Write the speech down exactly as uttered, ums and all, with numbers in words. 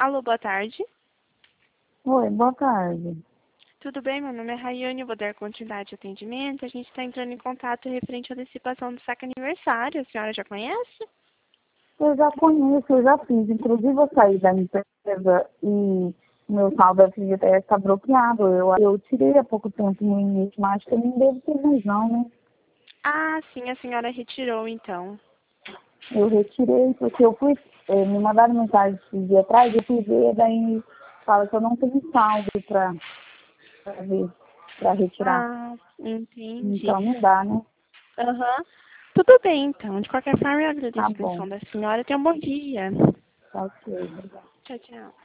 Alô, boa tarde. Oi, boa tarde. Tudo bem? Meu nome é Rayane, eu vou dar continuidade ao atendimento. A gente está entrando em contato referente à antecipação do saque aniversário. A senhora já conhece? Eu já conheço, eu já fiz. Inclusive, eu saí da empresa e meu saldo F G T S está bloqueado. Eu, eu tirei há pouco tempo no início, mas acho que eu nem devo ter mais não, né? Ah, sim, a senhora retirou, então. Eu retirei porque eu fui, eh, me mandaram mensagem esses dias atrás, eu fui ver, daí fala que eu não tenho saldo para ver, para retirar. Ah, entendi. Então não dá, né? Aham. Tudo bem, então. De qualquer forma, eu Tá agradeço a bom. atenção da senhora. Tenha um bom dia. Tá ok, obrigada. Tchau, tchau.